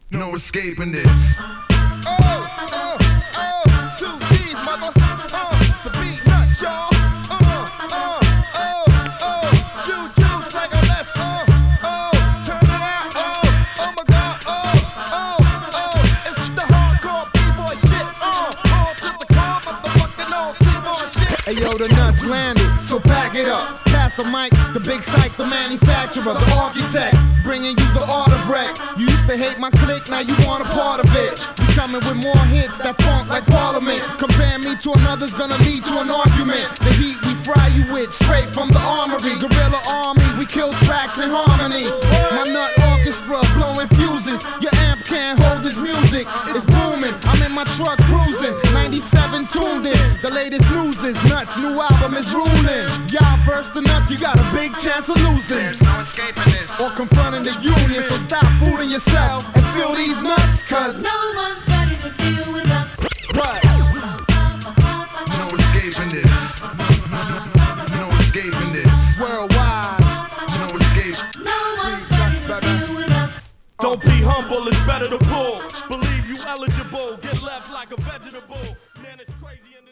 No escaping this. Two G's, mother. The beat nuts, y'all. Juice like a let's turn it out. Oh my God. It's the hardcore B-boy shit. On to the core, motherfucking old keyboard shit. Hey yo, the nuts landed, so pack it up. Pass the mic, the big psych, the manufacturer, the architect, bringing you the art of wreck. You used to hate my clique, now you want a part of it. We coming with more hits that funk like Parliament. Compare me to another's gonna lead to an argument. The heat we fry you with, straight from the armory. Guerrilla army, we kill tracks in harmony. My nut orchestra blowing fuses. Your amp can't hold this music, it's booming. I'm in my truck cruising, 97 tuned in. The latest news is nuts, new album is ruling. Y'all verse the nuts, you got a big chance of losing. There's no escaping this. Or confronting the union, so stop fooling yourself and feel these nuts, cause no one's ready to deal with us. What? No escaping this. No escaping this. Worldwide. No escape. No one's ready to deal with us. Don't be humble, it's better to pull. Believe you eligible, get left like a vegetable. Man, it's crazy in